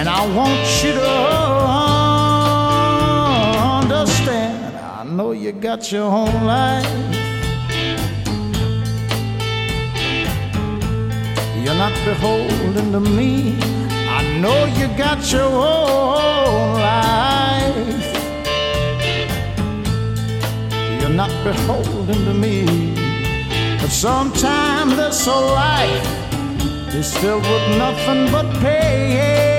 And I want you to understand, I know you got your own life. You're not beholden to me. I know you got your own life. You're not beholden to me. But sometimes this whole life is filled with nothing but pain.